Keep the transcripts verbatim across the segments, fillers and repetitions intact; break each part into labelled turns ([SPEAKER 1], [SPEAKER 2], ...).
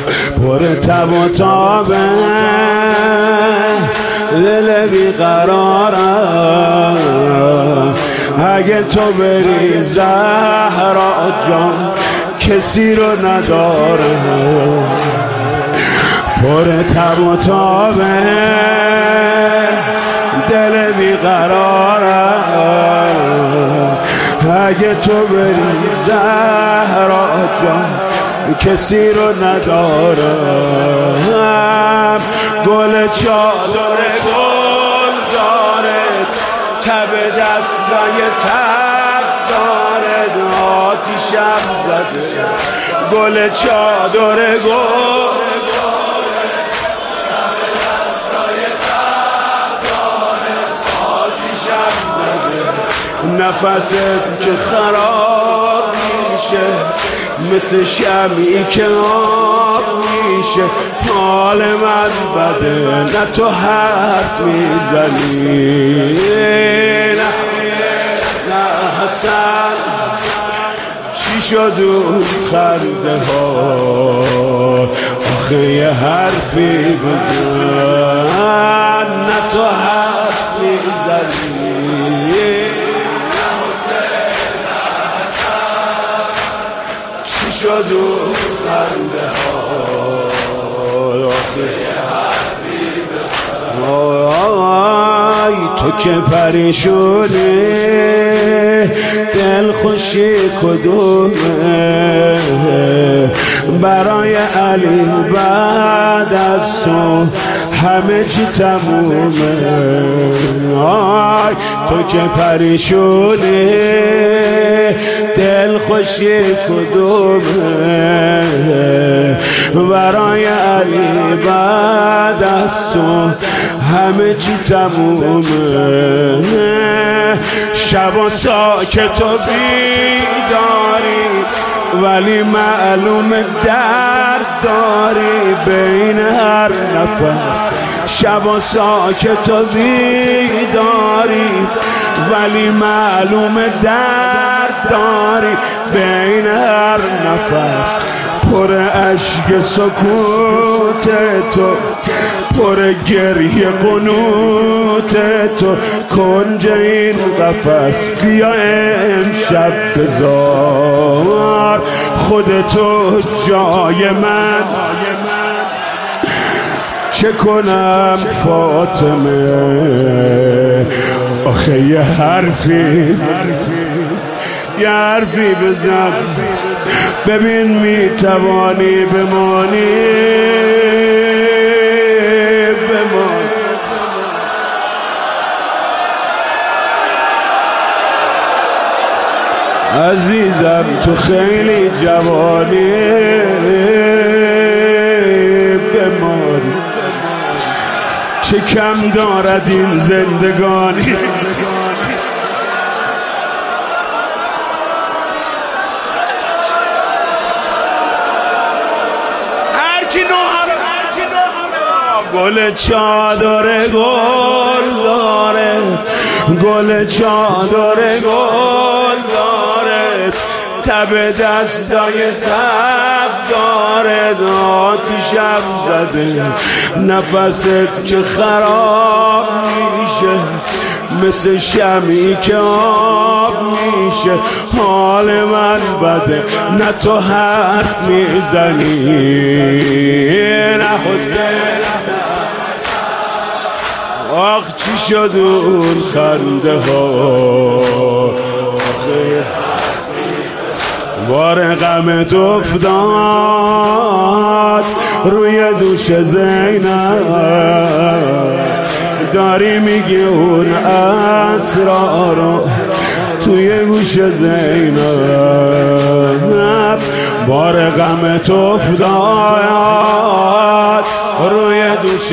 [SPEAKER 1] پر تب و تابه دل بیقرارم. اگه تو بری زهرا جان کسی رو نداره. پر تب و تابه دل بیقرارم. اگه تو بری زهرا جان کسی رو ندارم. گل چادر گل داره، تب دستای تب داره، آتیشم زده. گل چادر گل داره، تب دستای تب داره، آتیشم زده. نفست که خراب میشه مثل شمعی که آب میشه. حال من بده نه تو حرف میزنی. نه نه حسن چی شد اون خنده ها؟ آخه یه حرفی بزن نه تو حرف میزنی. شد و خنده ها آی تو که پریشونی دل خوشی کدومه؟ برای علی بعد از تو همه چی تمومه. آی تو که پریشونی دل خوشی کدومه؟ برای علی بعد از تو همه چی تمومه. شب و ساکت و بیداری ولی معلوم درد داری بین هر نفس. شب و ساکت و بیداری ولی معلوم درد داری بین هر نفس. پر اشک سکوت تو، پر گریه قنوت تو، کنج این قفس. بیا امشب بذار خودتو جای من. چه کنم فاطمه؟ آخه یه حرفی یه حرفی بزن ببین میتوانی بمانی. بمان عزیزم تو خیلی جوانی. بمان چه کم دارد این زندگانی. گل چادر گل داره، گل چادر گل داره، تب دستای تب داره، آتیشم زده. نفست که خراب میشه مثل شمعی که آب میشه. حال من بده نه تو حرف میزنی. نه حسین آخ چی شد اون خنده ها؟ بار غمت افتاد روی دوش زینب. داری میگی اون اسرارو توی گوش زینب. بار غمت افتاد روی دوش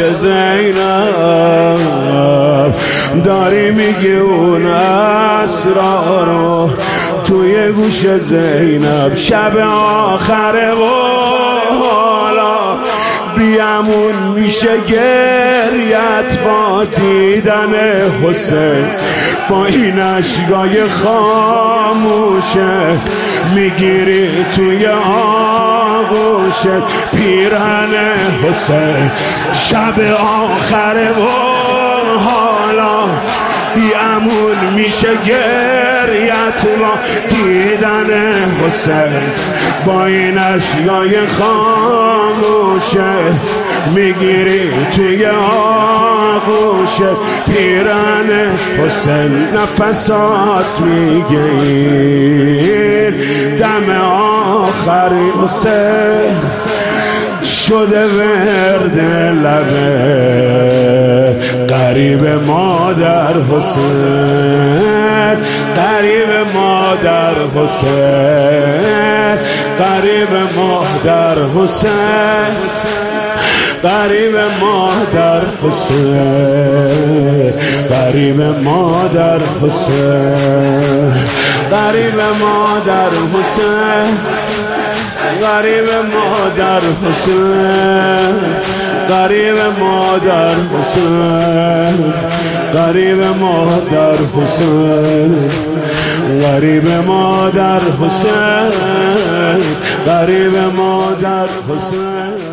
[SPEAKER 1] زینب. داری میگی اون اسرارو توی گوش زینب. شب آخره و حالا بیامون میشه گریت با دیدن حسین. با این اشکای خاموشه میگیری توی آغوشه. عاشق پیرن حسین. شب آخره و حالا بی امون میشه گریت با دیدن حسین. با این اشیای خاموشه میگیری توی آغوشه پیرن حسین. نفسات میگیر دم آخری حسین شده ورد لبه قریب مادر حسین. قریب مادر حسین. قریب مادر حسین. قریب مادر حسین. قریب مادر حسین. قریب مادر حسین. قریب مادر حسین. قریب مادر حسین. قریب مادر حسین. قریب مادر حسین. قریب مادر حسین.